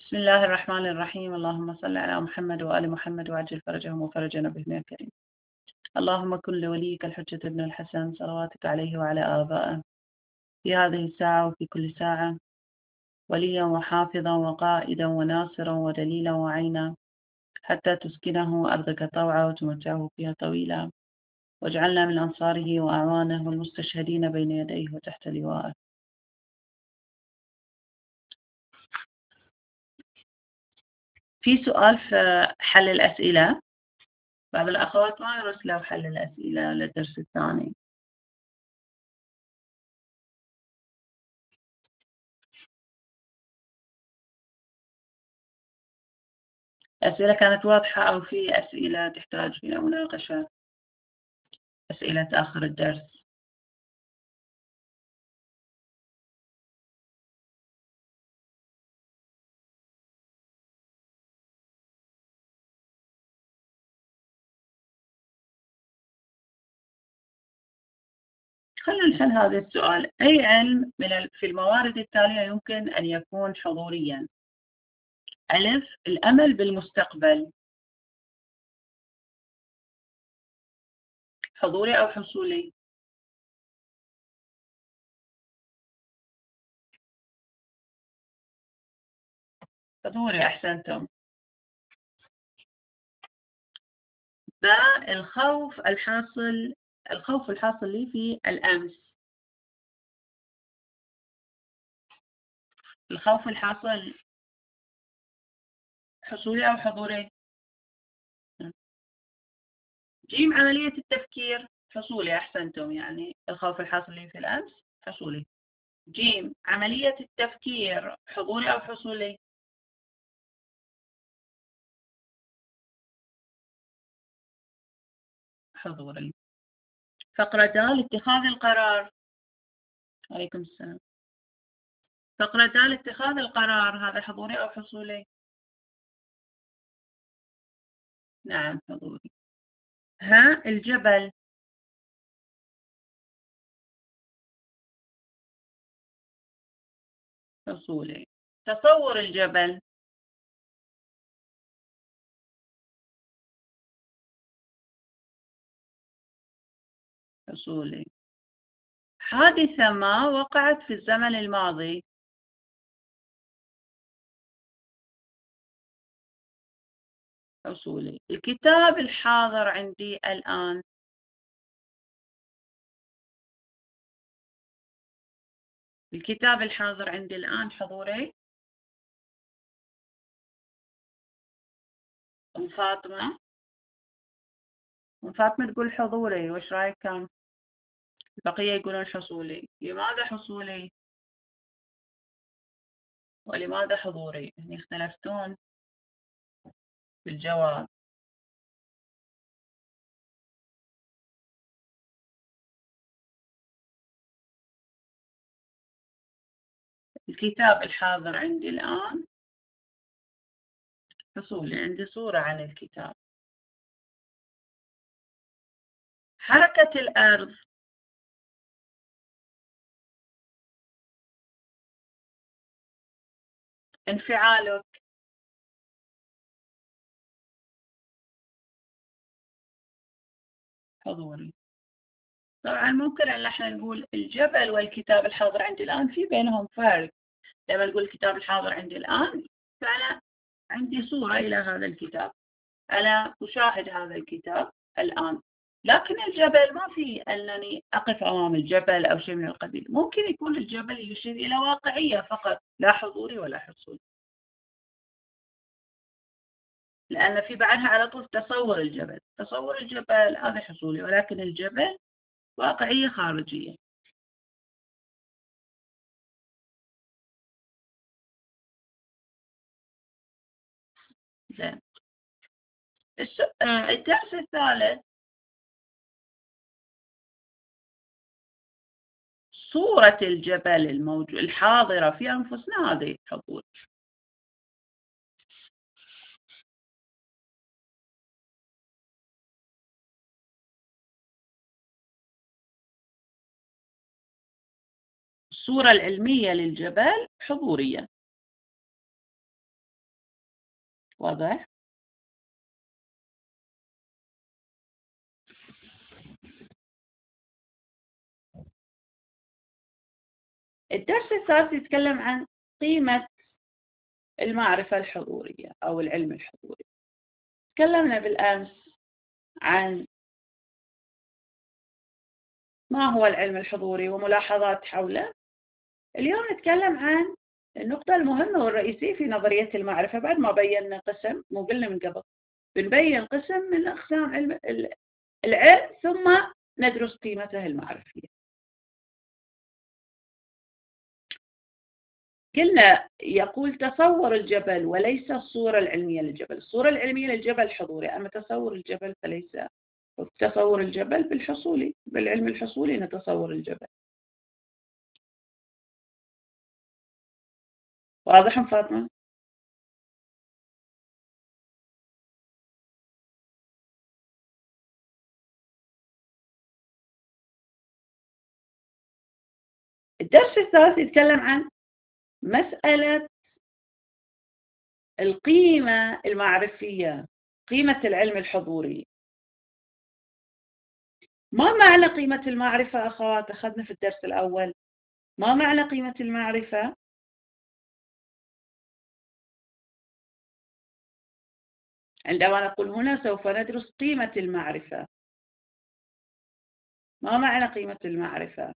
بسم الله الرحمن الرحيم. اللهم صل على محمد وآل محمد وعجل فرجهم وفرجنا بهم يا كريم. اللهم كن لوليك الحجة ابن الحسن صلواتك عليه وعلى آبائه في هذه الساعة وفي كل ساعة، وليا وحافظا وقائدا وناصرا ودليلا وعينا، حتى تسكنه أرضك طوعا وتمتعه فيها طويلا، واجعلنا من أنصاره وأعوانه والمستشهدين بين يديه وتحت لوائه. في سؤال في حل الأسئلة، بعض الأخوات ما يرسلوا حل الأسئلة للدرس الثاني. أسئلة كانت واضحة أو في أسئلة تحتاج إلى مناقشة؟ أسئلة آخر الدرس. خلينا نحل هذا السؤال. أي علم في الموارد التالية يمكن أن يكون حضوريا؟ ألف، الأمل بالمستقبل، حضوري أو حصولي؟ حضوري، أحسنتم. باء، الخوف الحاصل لي في الأمس. الخوف الحاصل حصولي أو حضوري؟ جيم، عملية التفكير حصولي، أحسنتم. يعني الخوف الحاصل لي في الأمس حصولي. جيم، عملية التفكير حضوري أو حصولي؟ حضوري. فقرة د، اتخاذ القرار. عليكم السلام. فقرة د، اتخاذ القرار، هذا حضوري أو حصولي؟ نعم، حضوري. ها، الجبل. حصولي. تصور الجبل. حصولي. حادثة ما وقعت في الزمن الماضي. حصولي. الكتاب الحاضر عندي الآن. الكتاب الحاضر عندي الآن حضوري. أم فاطمة. أم فاطمة تقول حضوري، وش رأيك كان؟ البقية يقولون حصولي. لماذا حصولي ولماذا حضوري؟ يعني اختلفتون بالجواب. الكتاب الحاضر عندي الآن حصولي، عندي صورة عن الكتاب. حركة الأرض. انفعالك. حضوري. طبعا ممكن أن احنا نقول الجبل والكتاب الحاضر عندي الآن في بينهم فرق. لما نقول الكتاب الحاضر عندي الآن، فأنا عندي صورة إلى هذا الكتاب، أنا أشاهد هذا الكتاب الآن. لكن الجبل ما في أنني أقف أمام الجبل أو شيء من القبيل. ممكن يكون الجبل يشير إلى واقعية فقط، لا حضوري ولا حصول، لأن في بعدها على طول تصور الجبل. تصور الجبل هذا حصولي، ولكن الجبل واقعية خارجية. زين. الدرس الثالث، صورة الجبل الحاضرة في أنفسنا هذه حضور. الصورة العلمية للجبل حضورية. واضح؟ الدرس الثالث يتكلم عن قيمة المعرفة الحضورية أو العلم الحضوري. تكلمنا بالأمس عن ما هو العلم الحضوري وملاحظات حوله. اليوم نتكلم عن النقطة المهمة والرئيسية في نظرية المعرفة. بعد ما بينا قسم، مو قلنا من قبل بنبين قسم من أقسام العلم ثم ندرس قيمته المعرفية. قلنا يقول تصور الجبل وليس الصورة العلمية للجبل. الصورة العلمية للجبل حضوري، أما تصور الجبل فليس. تصور الجبل بالحصولي، بالعلم الحصولي نتصور الجبل. واضح فاطمة؟ الدرس الثالث يتكلم عن مسألة القيمة المعرفية، قيمة العلم الحضوري. ما معنى قيمة المعرفة أخوات؟ أخذنا في الدرس الأول ما معنى قيمة المعرفة؟ عندما نقول هنا سوف ندرس قيمة المعرفة، ما معنى قيمة المعرفة؟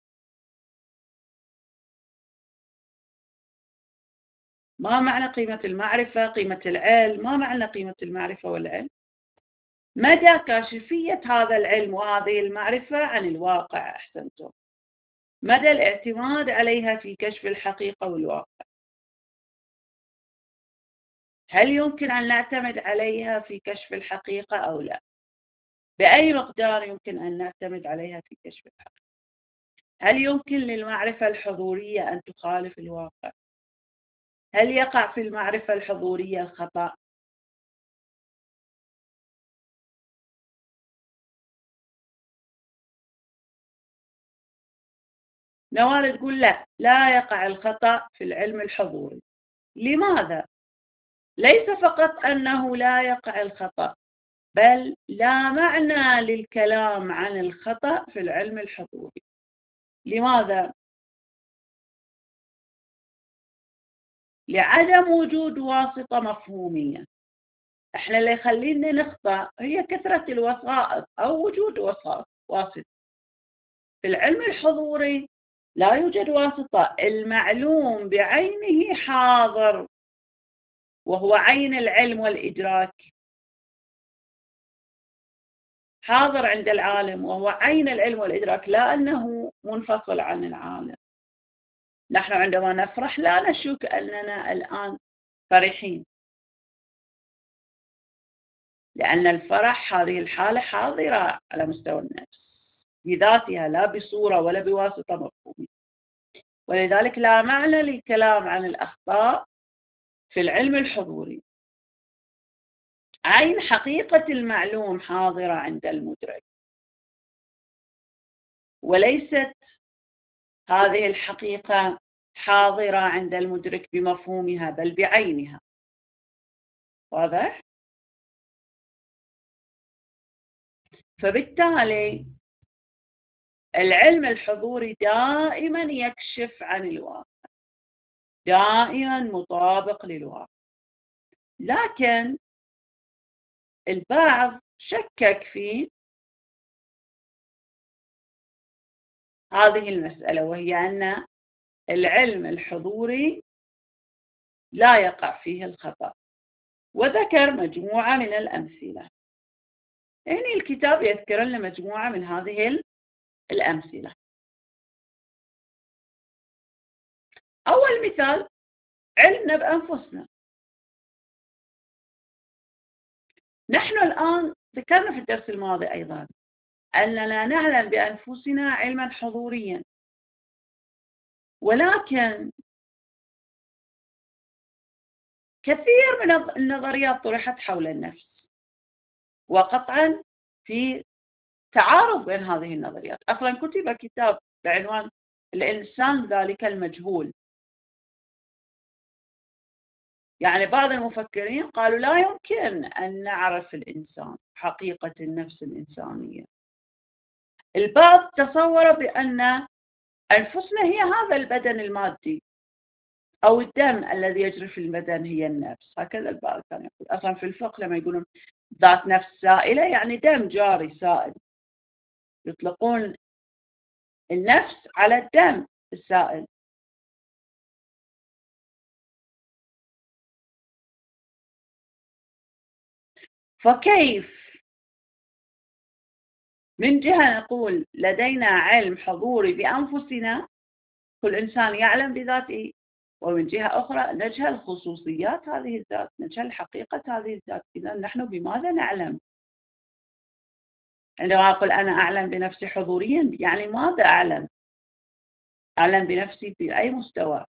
ما معنى قيمة المعرفة؟ قيمة العلم، ما معنى قيمة المعرفة والعلم؟ مدى كاشفية هذا العلم وهذه المعرفة عن الواقع. أحسنتم. مدى الاعتماد عليها في كشف الحقيقة والواقع. هل يمكن أن نعتمد عليها في كشف الحقيقة أو لا؟ بأي مقدار يمكن أن نعتمد عليها في كشف الحقيقة؟ هل يمكن للمعرفة الحضورية أن تخالف الواقع؟ هل يقع في المعرفة الحضورية الخطأ؟ نوال تقول لا يقع الخطأ في العلم الحضوري. لماذا؟ ليس فقط أنه لا يقع الخطأ، بل لا معنى للكلام عن الخطأ في العلم الحضوري. لماذا؟ لعدم وجود واسطة مفهومية. احنا اللي يخلينا نخطأ هي كثرة الوسائط أو وجود واسطة. في العلم الحضوري لا يوجد واسطة، المعلوم بعينه حاضر وهو عين العلم والإدراك. حاضر عند العالم وهو عين العلم والإدراك، لا أنه منفصل عن العالم. نحن عندما نفرح لا نشك أننا الآن فرحين، لأن الفرح هذه الحالة حاضرة على مستوى النفس بذاتها، لا بصورة ولا بواسطة مفهومية. ولذلك لا معنى للكلام عن الأخطاء في العلم الحضوري. عين حقيقة المعلوم حاضرة عند المدرك، وليست هذه الحقيقة حاضرة عند المدرك بمفهومها بل بعينها. واضح؟ فبالتالي العلم الحضوري دائما يكشف عن الواقع، دائما مطابق للواقع. لكن البعض شكك في هذه المسألة، وهي أن العلم الحضوري لا يقع فيه الخطأ، وذكر مجموعة من الأمثلة. يعني الكتاب يذكر لنا مجموعة من هذه الأمثلة. أول مثال علمنا بأنفسنا. نحن الآن ذكرنا في الدرس الماضي أيضا أننا نعلم بأنفسنا علما حضوريا، ولكن كثير من النظريات طرحت حول النفس، وقطعا في تعارض بين هذه النظريات. أصلا كتب كتاب بعنوان الإنسان ذلك المجهول. يعني بعض المفكرين قالوا لا يمكن أن نعرف الإنسان حقيقة النفس الإنسانية. البعض تصور بأن أنفسنا هي هذا البدن المادي أو الدم الذي يجري في البدن هي النفس، هكذا البعض كان يقول. أصلا في الفقه لما يقولون ذات نفس سائلة يعني دم جاري سائل، يطلقون النفس على الدم السائل. فكيف من جهة نقول لدينا علم حضوري بأنفسنا، كل إنسان يعلم بذاته، ومن جهة أخرى نجهل خصوصيات هذه الذات، نجهل حقيقة هذه الذات. إذا نحن بماذا نعلم؟ عندما أقول أنا أعلم بنفسي حضوريا يعني ماذا أعلم؟ أعلم بنفسي في أي مستوى؟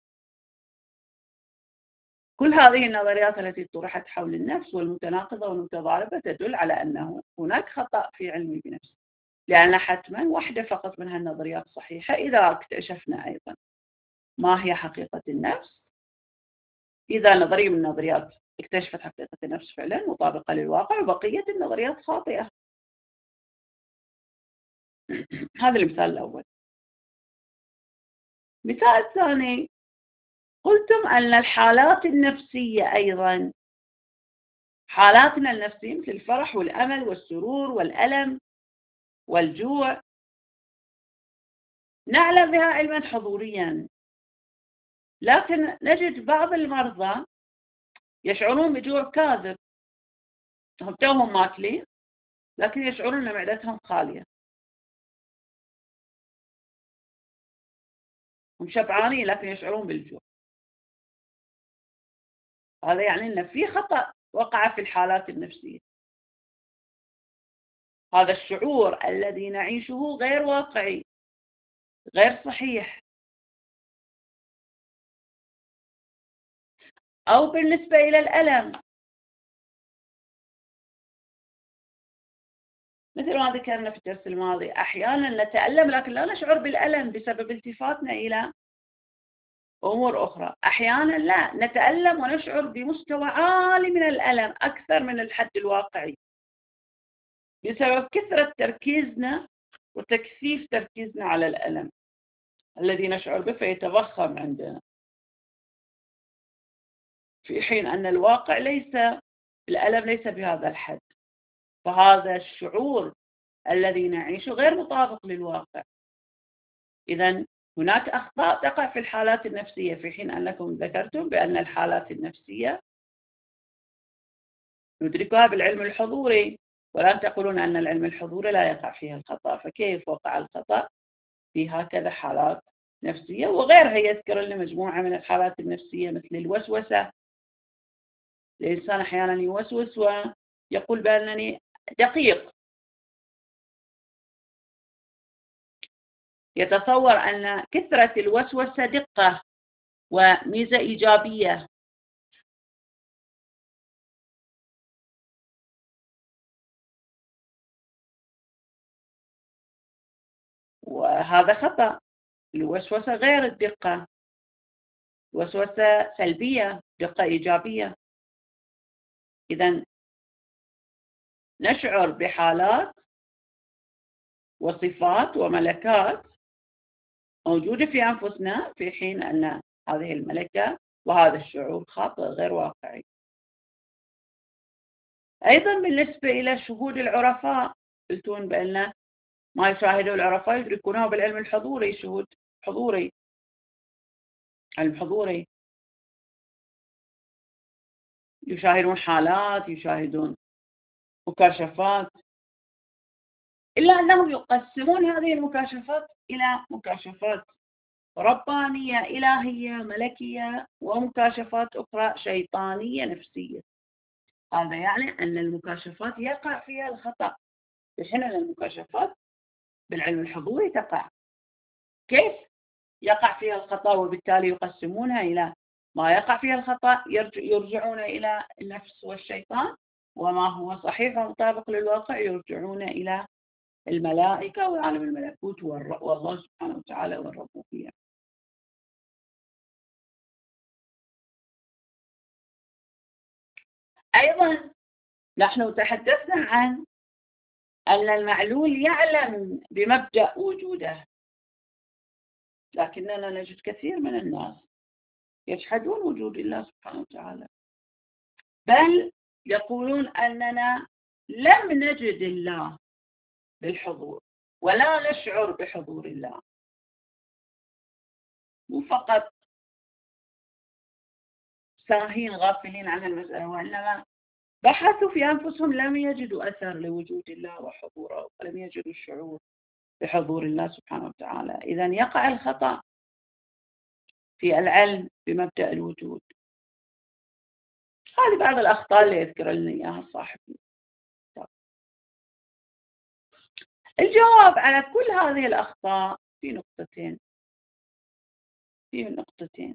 كل هذه النظريات التي طرحت حول النفس والمتناقضة والمتضاربة تدل على أنه هناك خطأ في علمي بنفسي، لأن حتما واحدة فقط من هالنظريات صحيحة إذا اكتشفنا أيضا ما هي حقيقة النفس. إذا نظرية من النظريات اكتشفت حقيقة النفس فعلا مطابقة للواقع، وبقية النظريات خاطئة. هذا المثال الأول. مثال ثاني، قلتم أن الحالات النفسية أيضا، حالاتنا النفسية مثل الفرح والأمل والسرور والألم والجوع، نعلم بها علما حضوريا، لكن نجد بعض المرضى يشعرون بجوع كاذب، هم توهم ماكلين لكن يشعرون أن معدتهم خالية، هم شبعانين لكن يشعرون بالجوع. هذا يعني أن في خطأ وقع في الحالات النفسية. هذا الشعور الذي نعيشه غير واقعي، غير صحيح. أو بالنسبة إلى الألم، مثل ما ذكرنا في الدرس الماضي، أحيانا نتألم لكن لا نشعر بالألم بسبب التفاتنا إلى أمور أخرى. أحيانا لا نتألم ونشعر بمستوى عالي من الألم أكثر من الحد الواقعي بسبب كثرة تركيزنا وتكثيف تركيزنا على الألم الذي نشعر به فيتضخم عندنا، في حين أن الواقع ليس، الألم ليس بهذا الحد. فهذا الشعور الذي نعيشه غير مطابق للواقع. إذن هناك أخطاء تقع في الحالات النفسية، في حين أنكم ذكرتم بأن الحالات النفسية ندركها بالعلم الحضوري، ولا تقولون أن العلم الحضوري لا يقع فيها الخطأ. فكيف وقع الخطأ في هكذا حالات نفسية وغيرها؟ يذكر لنا مجموعة من الحالات النفسية مثل الوسوسة. الإنسان أحيانا يوسوس ويقول بأنني دقيق، يتصور أن كثرة الوسوسة دقة وميزة إيجابية. وهذا خطأ. الوسوسة غير الدقة، وسوسة سلبية، دقة إيجابية. إذن نشعر بحالات وصفات وملكات موجودة في أنفسنا، في حين أن هذه الملكة وهذا الشعور خاطئ غير واقعي. أيضا بالنسبة إلى شهود العرفاء، قلتون بأن ما يشاهده العرفاء يدركونه بالعلم الحضوري، شهود حضوري، علم حضوري، يشاهدون حالات، يشاهدون مكاشفات، إلا أنهم يقسمون هذه المكاشفات إلى مكاشفات ربانية إلهية ملكية، ومكاشفات أخرى شيطانية نفسية. هذا يعني أن المكاشفات يقع فيها الخطأ، في حين أن المكاشفات بالعلم الحضوري تقع. كيف يقع فيها الخطأ وبالتالي يقسمونها إلى ما يقع فيها الخطأ يرجعون إلى النفس والشيطان، وما هو صحيح ومطابق للواقع يرجعون إلى الملائكة وعالم الملكوت والله سبحانه وتعالى والربوبية. أيضا نحن تحدثنا عن أن المعلول يعلم بمبدأ وجوده، لكننا نجد كثير من الناس يجحدون وجود الله سبحانه وتعالى، بل يقولون أننا لم نجد الله بالحضور ولا نشعر بحضور الله. مو فقط ساهين غافلين عن المسألة، وإنما بحثوا في أنفسهم لم يجدوا أثر لوجود الله وحضوره، ولم يجدوا الشعور بحضور الله سبحانه وتعالى. إذن يقع الخطأ في العلم بمبدأ الوجود. هذه بعض الأخطاء اللي يذكر لنا إياها صاحب الجواب على كل هذه الأخطاء في نقطتين،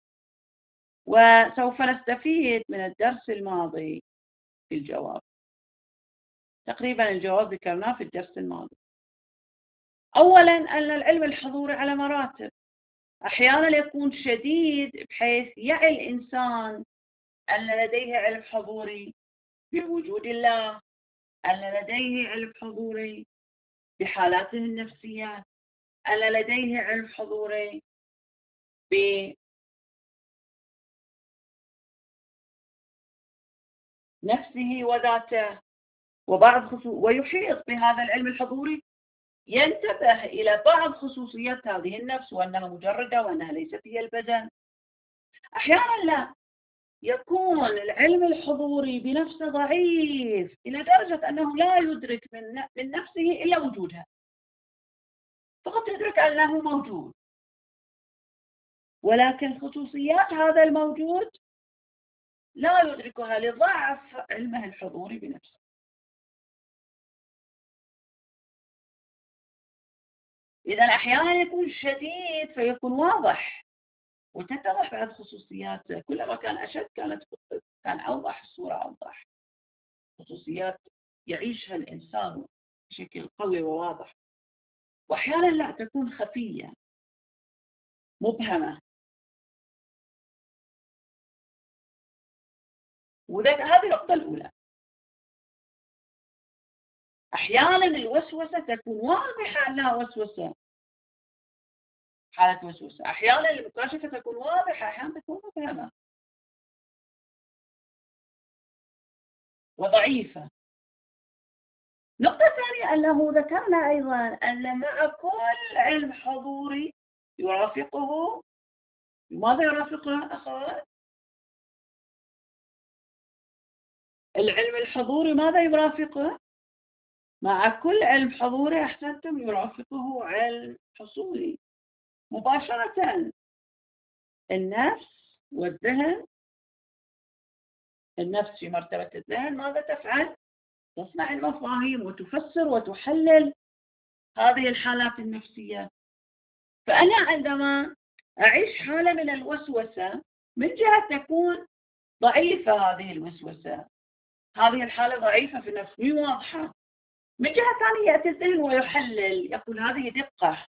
وسوف نستفيد من الدرس الماضي في الجواب. تقريبا الجواب ذكرناه في الدرس الماضي. أولا أن العلم الحضوري على مراتب، أحيانا يكون شديد بحيث يعي الإنسان أن لديه علم حضوري بوجود الله، أن لديه علم حضوري بحالاته النفسية، أن لديه علم حضوري بنفسه وذاته ويحيط بهذا العلم الحضوري، ينتبه إلى بعض خصوصيات هذه النفس وأنها مجردة وأنها ليست هي البدن. أحيانا لا، يكون العلم الحضوري بنفسه ضعيف إلى درجة أنه لا يدرك من نفسه إلا وجودها، فقط يدرك أنه موجود، ولكن خصوصيات هذا الموجود لا يدركها لضعف علمه الحضوري بنفسه. إذا أحيانا يكون شديد فيكون واضح وتتضح بعض خصوصياته، كلما كان أشد كان أوضح، الصورة أوضح، خصوصيات يعيشها الإنسان بشكل قوي وواضح. وأحيانا لا، تكون خفية مبهمة. هذه النقطة الأولى. أحيانا الوسوسة تكون واضحة أنها وسوسة، حالة وسوسة. أحيانا المكاشفة تكون واضحة، أحيانا تكون مبهمة وضعيفة. نقطة ثانية أنه ذكرنا أيضا أن مع كل علم حضوري يرافقه، ماذا يرافقه أخوات؟ العلم الحضوري ماذا يرافقه؟ مع كل علم حضوري أحسنتم يرافقه علم حصولي مباشرة. النفس والذهن، النفس في مرتبة الذهن ماذا تفعل؟ تصنع المفاهيم وتفسر وتحلل هذه الحالات النفسية. فأنا عندما أعيش حالة من الوسوسة، من جهة تكون ضعيفة هذه الوسوسة، هذه الحالة ضعيفة في نفسي واضحة، من جهة ثانية يأتي الذهن ويحلل، يقول هذه دقة.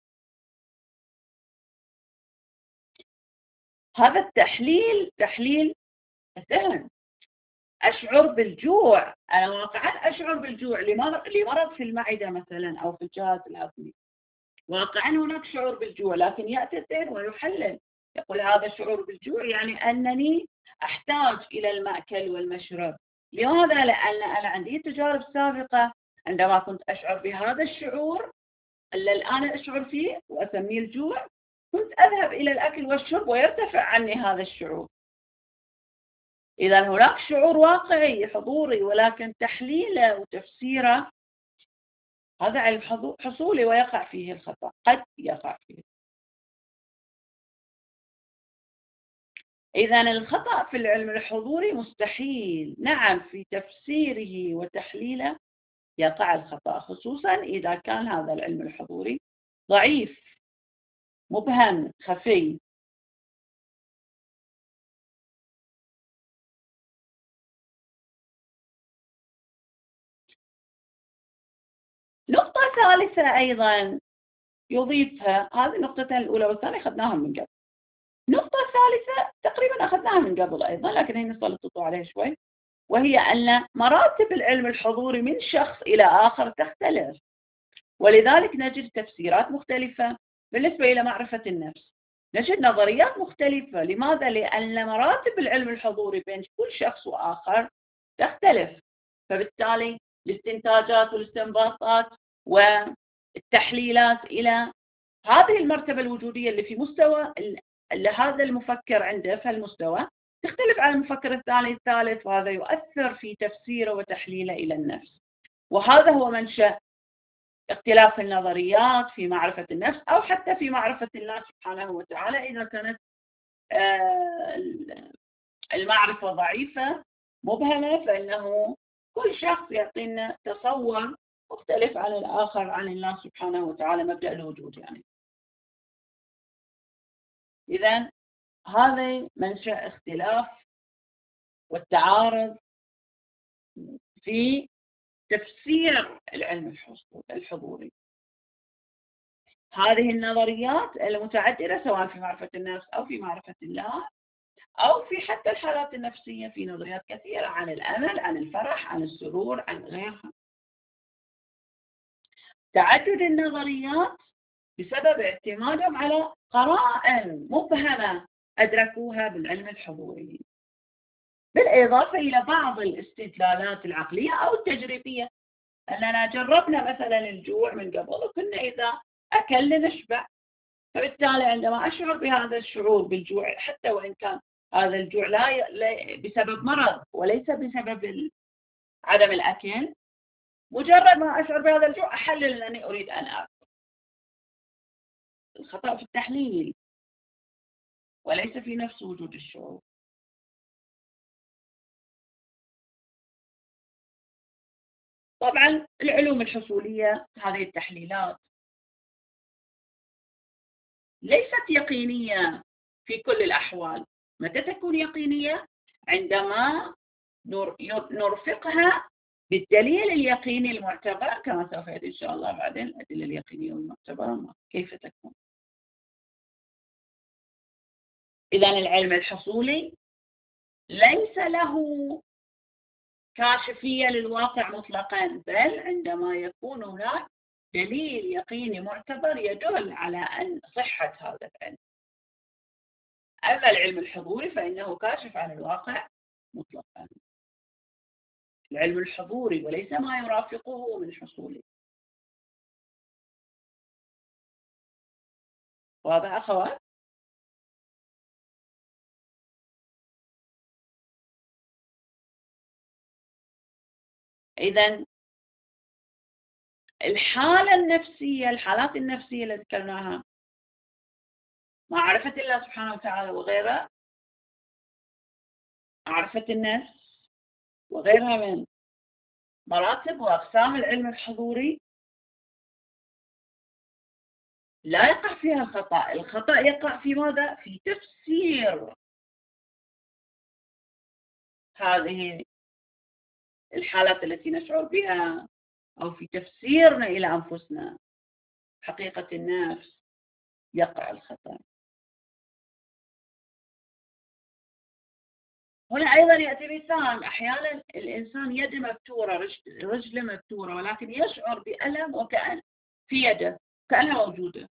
هذا التحليل تحليل الذهن. أشعر بالجوع، أنا واقعا أشعر بالجوع لمرض في المعدة مثلا أو في الجهاز الهضمي، واقعا هناك شعور بالجوع، لكن يأتي الذهن ويحلل، يقول هذا الشعور بالجوع يعني أنني أحتاج إلى المأكل والمشرب. لماذا؟ لأن أنا عندي تجارب سابقة عندما كنت أشعر بهذا الشعور اللي الآن أشعر فيه وأسميه الجوع، كنت أذهب إلى الأكل والشرب ويرتفع عني هذا الشعور. إذا هناك شعور واقعي حضوري، ولكن تحليله وتفسيره هذا علم حصولي ويقع فيه الخطأ، قد يقع فيه. إذا الخطأ في العلم الحضوري مستحيل، نعم في تفسيره وتحليله يقع الخطأ، خصوصا إذا كان هذا العلم الحضوري ضعيف مبهم خفي. نقطة ثالثة أيضا يضيفها، هذه النقطتين الأولى والثانية أخذناها من قبل. نقطة ثالثة تقريبا أخذناها من قبل أيضا، لكن هي نسلط الضوء عليها شوي. وهي أن مراتب العلم الحضوري من شخص إلى آخر تختلف، ولذلك نجد تفسيرات مختلفة. بالنسبة إلى معرفة النفس نجد نظريات مختلفة. لماذا؟ لأن مراتب العلم الحضوري بين كل شخص وآخر تختلف، فبالتالي الاستنتاجات والاستنباطات والتحليلات إلى هذه المرتبة الوجودية اللي في مستوى اللي هذا المفكر عنده في المستوى تختلف عن المفكر الثاني الثالث، وهذا يؤثر في تفسيره وتحليله إلى النفس. وهذا هو منشأ اختلاف النظريات في معرفة النفس، أو حتى في معرفة الله سبحانه وتعالى إذا كانت المعرفة ضعيفة مبهمة، فإنه كل شخص يعطينا تصور مختلف عن الآخر عن الله سبحانه وتعالى، مبدأ الوجود يعني. إذن هذا منشأ اختلاف والتعارض في تفسير العلم الحضوري. هذه النظريات المتعددة سواء في معرفة النفس أو في معرفة الله أو في حتى الحالات النفسية، في نظريات كثيرة عن الأمل، عن الفرح، عن السرور، عن غيرها. تعدد النظريات بسبب اعتمادهم على قرائن مبهمة أدركوها بالعلم الحضوري، بالإضافة إلى بعض الاستدلالات العقلية أو التجريبية. أننا جربنا مثلا الجوع من قبل وكنا إذا أكلنا نشبع، فبالتالي عندما أشعر بهذا الشعور بالجوع حتى وإن كان هذا الجوع لا بسبب مرض وليس بسبب عدم الأكل، مجرد ما أشعر بهذا الجوع أحلل أنني أريد أن أكل. الخطأ في التحليل وليس في نفس وجود الشعور. طبعا العلوم الحصولية هذه التحليلات ليست يقينية في كل الأحوال. متى تكون يقينية؟ عندما نرفقها بالدليل اليقيني المعتبر، كما سوف يأتي إن شاء الله بعدين الأدلة اليقينية والمعتبرة كيف تكون. إذن العلم الحصولي ليس له كاشفية للواقع مطلقا، بل عندما يكون هناك دليل يقيني معتبر يدل على أن صحة هذا العلم. أما العلم الحضوري فإنه كاشف عن الواقع مطلقا. العلم الحضوري وليس ما يرافقه من حصولي. واضح أخوات؟ إذن الحالة النفسية، الحالات النفسية اللي ذكرناها، معرفة الله سبحانه وتعالى وغيرها، معرفة النفس وغيرها من مراتب وأقسام العلم الحضوري، لا يقع فيها الخطأ. الخطأ يقع في ماذا؟ في تفسير هذه الحالات التي نشعر بها، أو في تفسيرنا إلى أنفسنا حقيقة النفس يقع الخطأ. هنا أيضا يأتي مثال، أحيانا الإنسان يده مبتورة، رجله مبتورة، ولكن يشعر بألم وكأن في يده كأنها موجودة.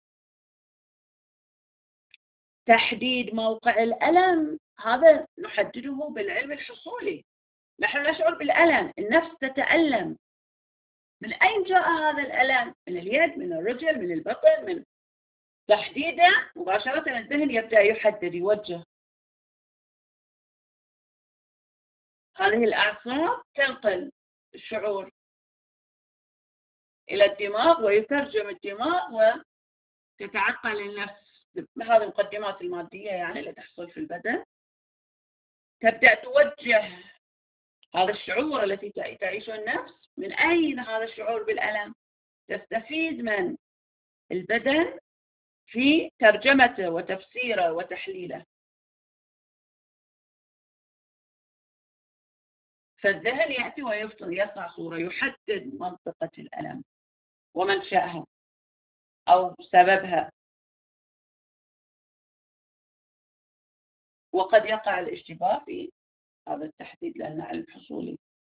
تحديد موقع الألم هذا نحدده بالعلم الحصولي. نحن نشعر بالألم، النفس تتألم. من أين جاء هذا الألم؟ من اليد، من الرجل، من البطن، من تحديده مباشرة الذهن يبدأ يحدد يوجه. هذه الأعصاب تنقل الشعور إلى الدماغ ويترجم الدماغ وتتعقل النفس. هذه المقدمات المادية يعني اللي تحصل في البدن، تبدأ توجه هذا الشعور التي تعيشه النفس. من أين هذا الشعور بالألم؟ تستفيد من البدن في ترجمته وتفسيره وتحليله. فالذهن يأتي ويصنع صورة يحدد منطقة الألم ومنشأها أو سببها. وقد يقع الاشتباه في هذا التحديد لأنه علم حصولي.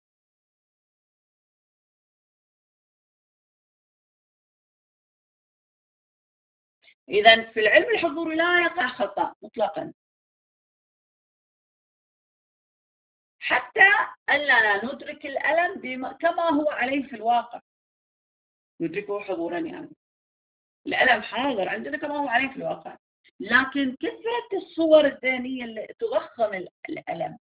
إذا في العلم الحضوري لا يقع خطأ مطلقا، حتى أننا ندرك الألم كما هو عليه في الواقع، ندركه حضورا يعني الألم حاضر عندنا كما هو عليه في الواقع، لكن كثرة الصور الذهنية اللي تضخم الألم،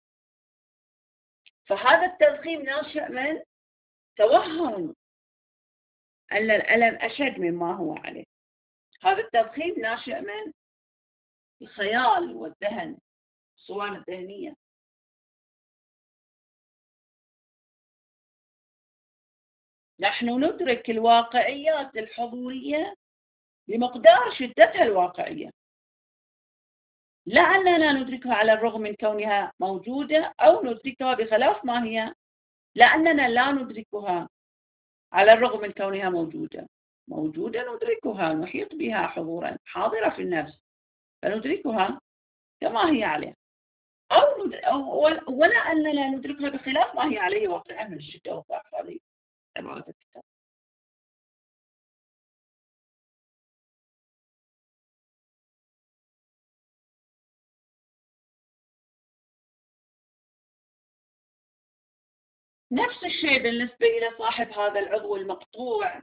فهذا التضخيم ناشئ من توهم أن الألم أشد مما هو عليه. هذا التضخيم ناشئ من الخيال والذهن، الصور الذهنية. نحن ندرك الواقعيات الحضورية بمقدار شدتها الواقعية، لا أننا ندركها على الرغم من كونها موجودة أو ندركها بخلاف ما هي، لأننا لا ندركها على الرغم من كونها موجودة ندركها، نحيط بها حضورا، حاضرة في النفس، فندركها كما هي عليه، ولا أننا ندركها بخلاف ما هي عليه واقعا من الشدة والضعف. هذه عبارة الكتاب. نفس الشيء بالنسبة إلى صاحب هذا العضو المقطوع.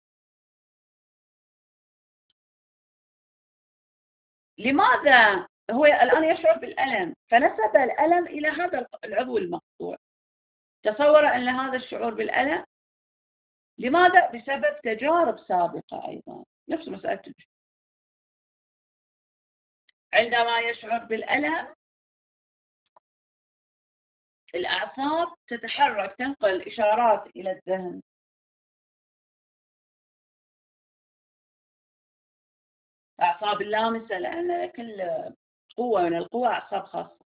لماذا هو الآن يشعر بالألم، فنسب الألم إلى هذا العضو المقطوع، تصور أن هذا الشعور بالألم لماذا؟ بسبب تجارب سابقة. أيضا نفس مسألة عندما يشعر بالألم الأعصاب تتحرك، تنقل إشارات إلى الذهن، أعصاب اللامسة، لأن كل قوة من القوى أعصاب خاصة،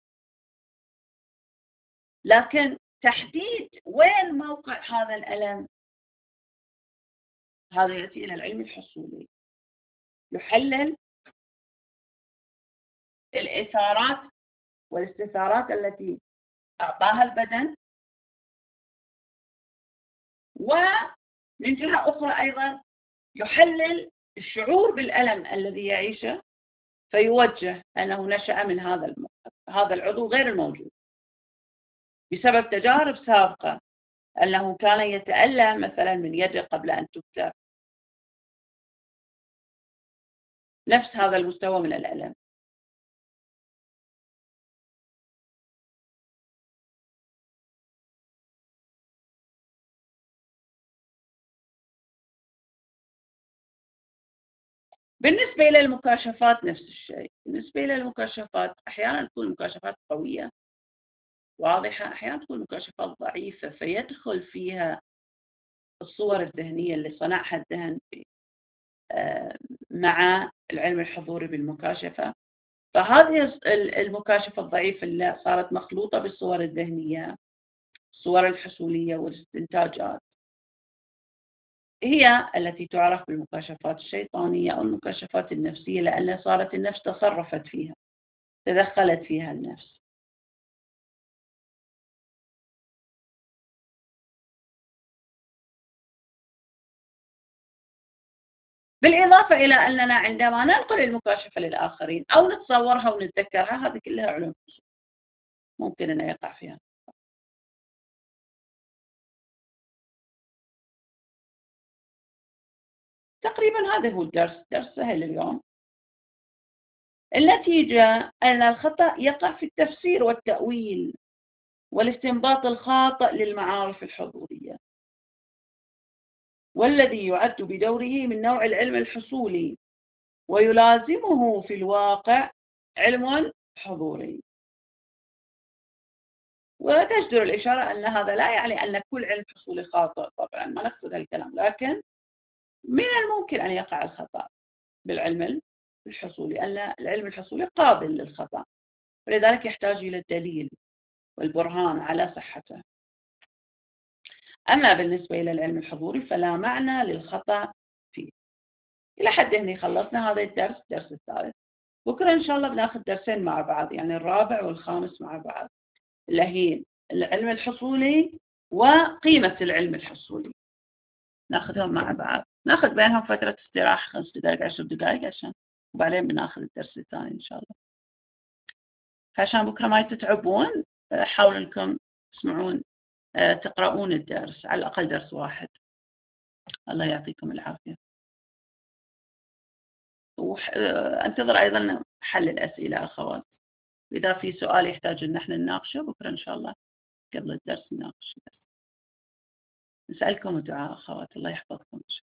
لكن تحديد وين موقع هذا الألم هذا يأتي إلى العلم الحصولي، يحلل الإثارات والاستثارات التي أعطاها البدن، ومن جهة أخرى أيضا يحلل الشعور بالألم الذي يعيشه، فيوجه أنه نشأ من هذا العضو غير الموجود بسبب تجارب سابقة، أنه كان يتألم مثلا من يده قبل أن تكسر، نفس هذا المستوى من الألم. بالنسبة إلى المكاشفات نفس الشيء، بالنسبة إلى المكاشفات أحيانا تكون مكاشفات قوية واضحة، أحيانا تكون مكاشفات ضعيفة فيدخل فيها الصور الذهنية اللي صنعها الذهن مع العلم الحضوري بالمكاشفة، فهذه المكاشفة الضعيفة اللي صارت مخلوطة بالصور الذهنية، الصور الحصولية والاستنتاجات، هي التي تعرف بالمكاشفات الشيطانية أو المكاشفات النفسية، لأن صارت النفس تصرفت فيها، تدخلت فيها النفس. بالإضافة إلى أننا عندما ننقل المكاشفة للآخرين أو نتصورها ونتذكرها، هذه كلها علوم ممكن أن يقع فيها. تقريبا هذا هو درس سهل اليوم. النتيجة أن الخطأ يقع في التفسير والتأويل والاستنباط الخاطئ للمعارف الحضورية، والذي يعد بدوره من نوع العلم الحصولي، ويلازمه في الواقع علم حضوري. وتجدر الإشارة أن هذا لا يعني أن كل علم حصولي خاطئ، طبعا ما نقصد الكلام، لكن من الممكن أن يقع الخطأ بالعلم الحصولي، أن العلم الحصولي قابل للخطأ، ولذلك يحتاج إلى الدليل والبرهان على صحته. أما بالنسبة إلى العلم الحضوري فلا معنى للخطأ فيه. إلى حد هنا خلصنا هذا الدرس الثالث. بكرة إن شاء الله بناخذ درسين مع بعض، يعني الرابع والخامس مع بعض. اللي هي العلم الحصولي وقيمة العلم الحصولي، ناخذهم مع بعض، ناخذ بينهم فترة استراحة 5 دقائق 10 دقائق عشان وبعدين بناخذ الدرس الثاني إن شاء الله. عشان بكرة ما تتعبون حاولوا أنكم تسمعون تقرؤون الدرس على الأقل درس واحد. الله يعطيكم العافية. وانتظر أيضا حل الأسئلة أخوات، إذا في سؤال يحتاج أن احنا نناقشه بكرة إن شاء الله قبل الدرس نناقشه. بس نسألكم الدعاء أخوات، الله يحفظكم.